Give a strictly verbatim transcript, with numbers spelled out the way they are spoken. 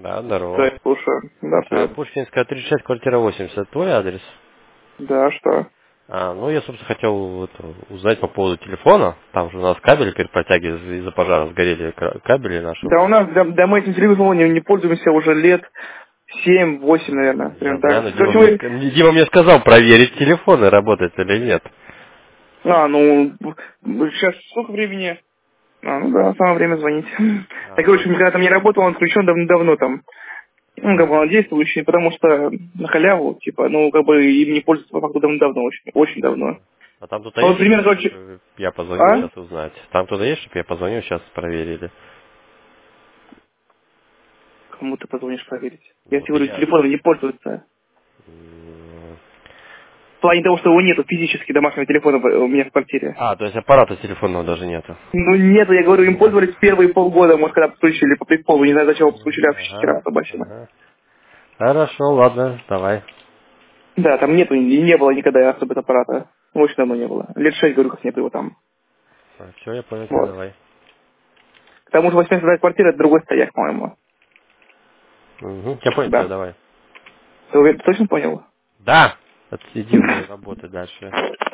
Да, Да, здорово. я слушаю. Да, А, привет. Пушкинская, тридцать шесть, квартира восемьдесят. Твой адрес? Да, что? А, ну, я, собственно, хотел вот узнать по поводу телефона. Там же у нас кабели перед протягивали, из-за пожара сгорели ка- кабели наши. Да у нас, да, да мы этим телевизором не, не пользуемся уже лет семь-восемь, наверное. Я Примерно знаю, так. но Дима Короче, мне, мы... ска- Дима мне сказал проверить телефоны, работают или нет. А, ну, сейчас сколько времени? А, ну да, самое время звонить. Так, А, короче, когда там не работал, он включен давно-давно там. Ну, как бы мгм. он действующий, потому что на халяву, типа, ну, как бы им не пользуются по факту давно-давно, очень, очень давно. А там кто-то А вот есть, примерно, короче... чтобы я позвонил А? сейчас узнать? Там кто-то есть, чтобы я позвонил, сейчас проверили? Кому ты позвонишь проверить? Я Вот тебе говорю, я... телефоном не пользуются. м, В плане того, что его нету физически домашнего телефона в- у меня в квартире. А, то есть аппарата телефонного даже нету. Ну нету, я говорю, им Ага. пользовались первые полгода, может, когда подключили по приколу, не знаю, зачем его подключили, а в Ага. шестеро собачьим. Ага. Хорошо, ладно, давай. Да, там нету, и не было никогда особо аппарата. Очень давно не было. Лет шесть, говорю, как нет его там. Все, я понял тебя, Вот. давай. К тому же восьмидесятая квартира, это другой стояк, по-моему. Угу. Я понял тебя, Да. давай. Ты уверен, точно понял? Да! Отсиди уже, работай дальше.